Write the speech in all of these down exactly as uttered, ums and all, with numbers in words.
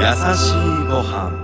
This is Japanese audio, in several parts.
優しいご飯。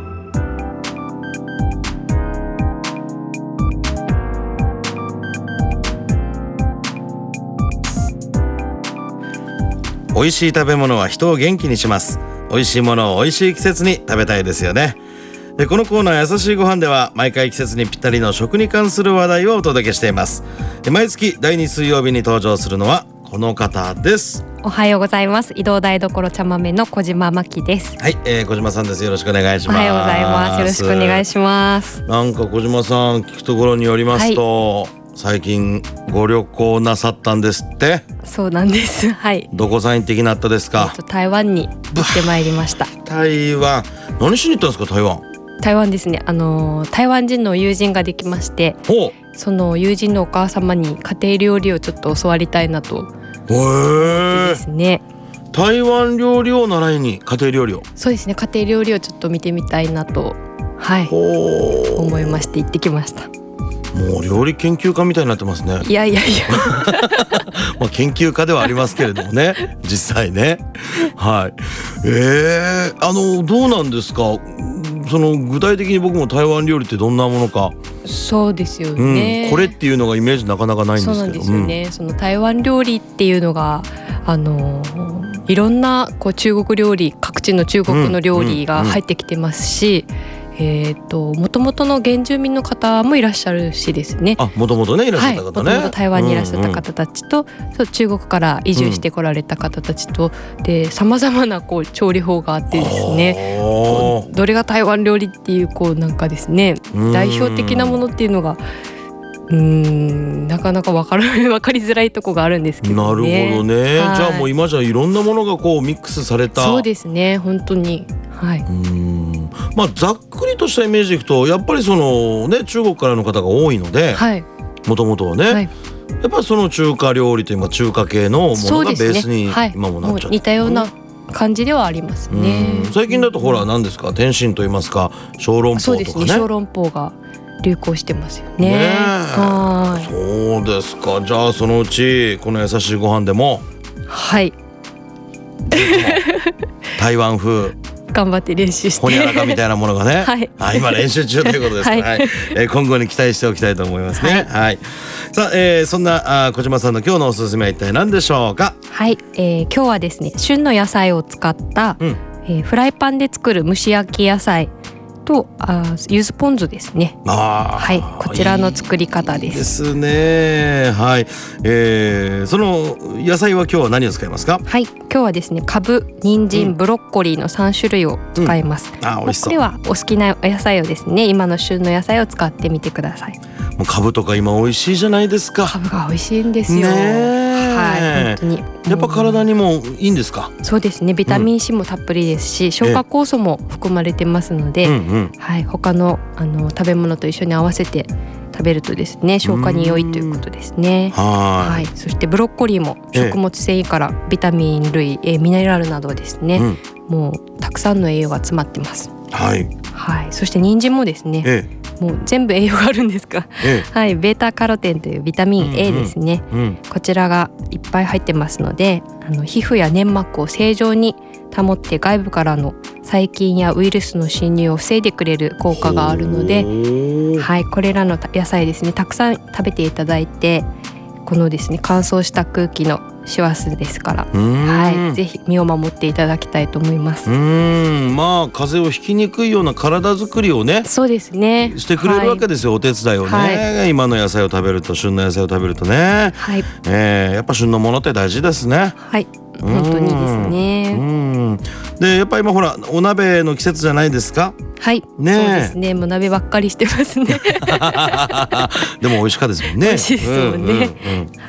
美味しい食べ物は人を元気にします。美味しいものを美味しい季節に食べたいですよね。でこのコーナー優しいご飯では毎回季節にぴったりの食に関する話題をお届けしています。で毎月だいに水曜日に登場するのはこの方です。 おはようございます。移動台所茶豆の小島真希です。 はい、えー、小島さんです。よろしくお願いします。 おはようございます。よろしくお願いします。 なんか小島さん聞くところによりますと、はい、最近ご旅行なさったんですって。 そうなんです。はい。 どこさん行ってきなったですか？ えっと、台湾に行ってまいりました。 台湾、何しに行ったんですか？台湾。 台湾ですね。あのー、台湾人の友人ができまして、その友人のお母様に家庭料理をちょっと教わりたいなと思ってですね。 台湾料理を習いに家庭料理を。 そうですね。家庭料理をちょっと見てみたいなと、はい、思いまして行ってきました。 もう料理研究家みたいになってますね。 いやいやいやまあ研究家ではありますけれどもね実際ね。はい。えー、あのどうなんですか？その具体的に僕も台湾料理ってどんなものか。 そうですよね、 うん、これっていうのがイメージなかなかないんですけど。 そうなんですよね、うん、その台湾料理っていうのがあのいろんなこう中国料理、各地の中国の料理が入ってきてますし、うんうんうんえー、と元々の原住民の方もいらっしゃるしですね。 あ、元々ねいらっしゃった方ね。 はい、元々台湾にいらっしゃった方たちと、うんうん、そう中国から移住してこられた方たちと、うん、で様々なこう調理法があってですね、どれが台湾料理っていうこうなんかですね代表的なものっていうのがうーんなかなか分から分かりづらいとこがあるんですけどね。 なるほどね、はい、じゃあもう今じゃいろんなものがこうミックスされた。 そうですね、本当に。はい、うーんまあざっくりとしたイメージでいくとやっぱりそのね中国からの方が多いので、もともとはね、はい、やっぱりその中華料理というか中華系のものがベースに今もなっちゃって、 はい、似たような感じではありますね。 最近だとほら何ですか、天津と言いますか小籠包とかね。 そうですね、小籠包が流行してますよね。ねはい。そうですか。じゃあそのうちこの優しいご飯でもはい台湾風頑張って練習してほにゃらかみたいなものがね、 はい、 あ今練習中ということですから、はいはいえー、今後に期待しておきたいと思いますね。はい、はい、さあ、えー、そんなあ小島さんの今日のおすすめは一体何でしょうか？ はい、えー、今日はですね旬の野菜を使った、うんえー、フライパンで作る蒸し焼き野菜とあ柚子ポン酢ですね。 あ、 はい、こちらの作り方です。 いいですね。はい、えー、その野菜は今日は何を使いますか？ はい、今日はですねカブ、人参、ブロッコリーのさん種類を使います。うん、あ、美味しそう。これはお好きな野菜をですね今の旬の野菜を使ってみてください。 もうカブとか今美味しいじゃないですか。 カブが美味しいんですよ。 ねはい、本当にやっぱ体にもいいんですか？ そうですね、ビタミン C もたっぷりですし、うん、消化酵素も含まれてますので、うんうんはい、他の、あの食べ物と一緒に合わせて食べるとですね消化に良いということですね。はいはい、そしてブロッコリーも食物繊維からビタミン類、えミネラルなどですね、うん、もうたくさんの栄養が詰まってます。 はいはい、そして人参もですね、ええ、もう全部栄養があるんですが、ええはい、ベータカロテンというビタミン A ですね、うんうん、こちらがいっぱい入ってますのであの皮膚や粘膜を正常に保って外部からの細菌やウイルスの侵入を防いでくれる効果があるので、はい、これらの野菜ですねたくさん食べていただいてこのですね乾燥した空気の師走ですから、はい、ぜひ身を守っていただきたいと思います。 うーんまあ風邪をひきにくいような体作りをねそうですねしてくれるわけですよ、はい、お手伝いをね、はい、今の野菜を食べると旬の野菜を食べるとね、はいえー、やっぱ旬のものって大事ですね。 はい本当にですね。 うんでやっぱ今ほらお鍋の季節じゃないですか？ はいねそうですねもう鍋ばっかりしてますねでも美味しかったですもんね。 美味しいですもんね、うんうんうん、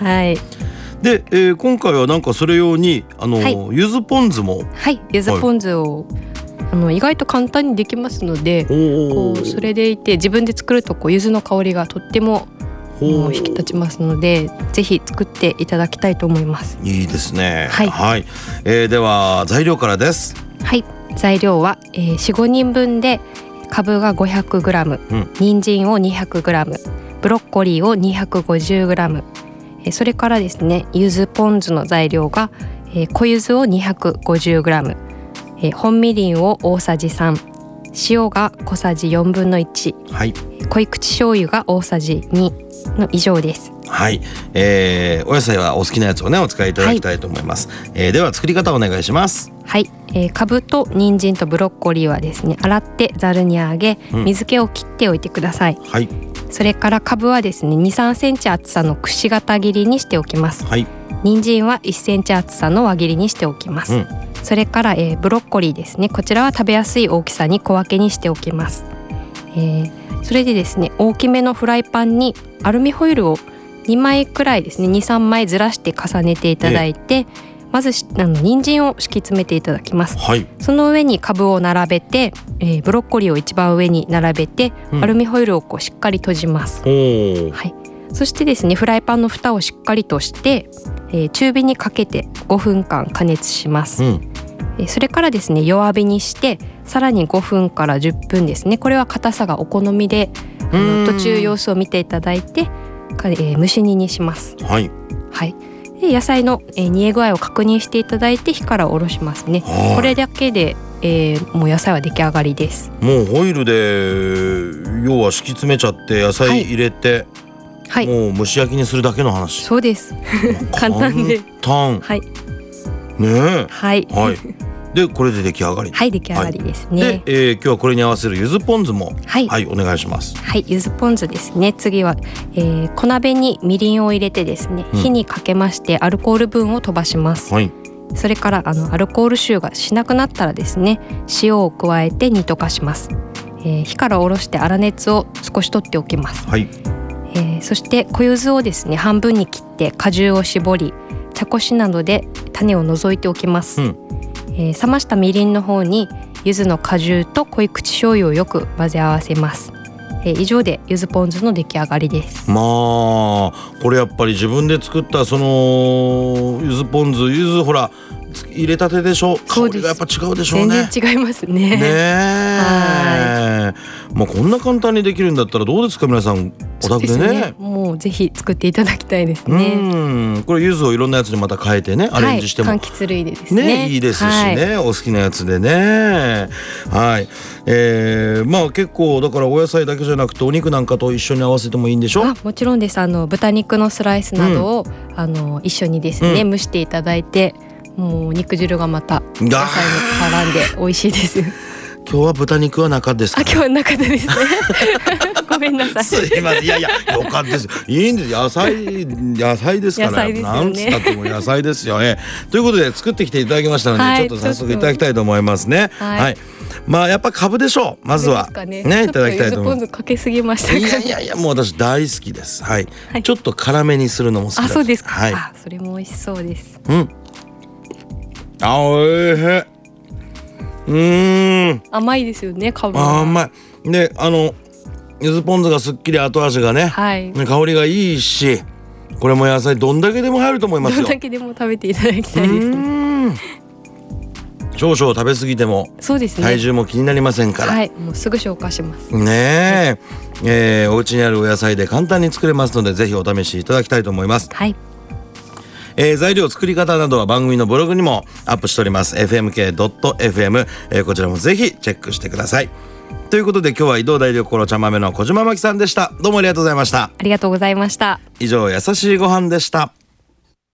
はいで、えー、今回はなんかそれ用にあの、はい、柚子ポン酢もはい柚子ポン酢を、はい、あの意外と簡単にできますのでこうそれでいて自分で作るとこう柚子の香りがとっても引き立ちますのでぜひ作っていただきたいと思います。 いいですね。はい、はいえー、では材料からです。 はい材料は、えー、よん、ごにんぶんでカブが ごひゃくグラム、うん、人参を にひゃくグラム、ブロッコリーを にひゃくごじゅうグラム、えー、それからですね柚子ポン酢の材料が、えー、小柚子を にひゃくごじゅうグラム、 えー、本みりんを大さじさん、塩が小さじよんぶんのいち、 はい、 濃い口醤油が大さじにの以上です。 はい、えー、お野菜はお好きなやつをねお使いいただきたいと思います。はい、えー、では作り方をお願いします。 はい、えー、かぶと人参とブロッコリーはですね、洗ってざるにあげ、水気を切っておいてください。うん、はい。それからかぶはですね、に、さんセンチ厚さのくし形切りにしておきます。はい。人参はいっセンチ厚さの輪切りにしておきます。うん、それから、えー、ブロッコリーですね、こちらは食べやすい大きさに小分けにしておきます。えー、それでですね、大きめのフライパンにアルミホイルをにまいくらいですね、に、さんまいずらして重ねていただいて、えー、まずあの人参を敷き詰めていただきます。はい、その上にかぶを並べて、えー、ブロッコリーを一番上に並べて、うん、アルミホイルをこうしっかり閉じます。はい、そしてですね、フライパンの蓋をしっかりとして、えー、中火にかけてごふんかん加熱します。うん、えー、それからですね、弱火にしてさらにごふんからじゅっぷんですね、これは硬さがお好みで、あの途中様子を見ていただいて、えー、蒸し煮にします。はい、はい、で野菜の、えー、煮え具合を確認していただいて火から下ろしますね。これだけで、えー、もう野菜は出来上がりです。もうホイルで要は敷き詰めちゃって野菜入れて、はい、もう蒸し焼きにするだけの話。 そうです簡単で簡単、はい、ねえ、はい、はい、でこれで出来上がり。 はい、出来上がりですね。 はい、で、えー、今日はこれに合わせる柚子ポン酢も、はい、はい、お願いします。 はい、柚子ポン酢ですね。次は、えー、小鍋にみりんを入れてですね、火にかけましてアルコール分を飛ばします。はい、それからあのアルコール臭がしなくなったらですね、塩を加えて煮溶かします。えー、火から下ろして粗熱を少し取っておきます。はい、えー、そして小柚子をですね半分に切って果汁を絞り、茶こしなどで種を除いておきます。うん、えー、冷ましたみりんの方に柚子の果汁と濃い口醤油をよく混ぜ合わせます。えー、以上で柚子ポン酢の出来上がりです。 まあこれやっぱり自分で作ったその柚子ポン酢、柚子ほら入れたてでしょ、香りがやっぱ違うでしょうね。 全然違いますね。 ねえ、まあこんな簡単にできるんだったらどうですか皆さん、お宅で ね, でねもうぜひ作っていただきたいですね。 うん、これ柚子をいろんなやつにまた変えてね、アレンジしても、 はい、柑橘類でですね、 ね、いいですしね、はい、お好きなやつでね。はい、えー、まあ結構だからお野菜だけじゃなくてお肉なんかと一緒に合わせてもいいんでしょ。 あ、もちろんです。あの豚肉のスライスなどを、うん、あの一緒にですね、うん、蒸していただいて、もう肉汁がまた野菜に絡んで美味しいです。 今日は豚肉は中ですか、ね、 あ、今日は中でですねごめんなさい。 すいません。いやいや、よかったです。いいんです。野菜野菜ですから、ね、なんつったっても野菜ですよね。ということで作ってきていただきましたので、はい、ちょっと早速いただきたいと思いますね。はい、はい、まあやっぱ株でしょう。まずは ね, ねいただきたいと思います。 柚子ポン酢かけすぎましたか、ね、 いやいやいや、もう私大好きです。はい、はい、ちょっと辛めにするのも好きです。 あ、そうですか。 はい、 あ、それも美味しそうです。 うん、あ、おいしい。うーん、 甘いですよね、香りが。 あ、甘い。で、あの柚子ポン酢がすっきり後味がね、はい、香りがいいし、これも野菜どんだけでも入ると思いますよ。 どんだけでも食べていただきたいですね。うん、 少々食べ過ぎてもそうですね、体重も気になりませんから、 はい、もうすぐ消化しますねえ、はい、えー、お家にあるお野菜で簡単に作れますので、ぜひお試しいただきたいと思います。はい、えー、材料作り方などは番組のブログにもアップしております。 エフエムケードットエフエム、えー、こちらもぜひチェックしてください。ということで今日は移動台所茶豆の小島真希さんでした。どうもありがとうございました。 ありがとうございました。 以上、優しいご飯でした。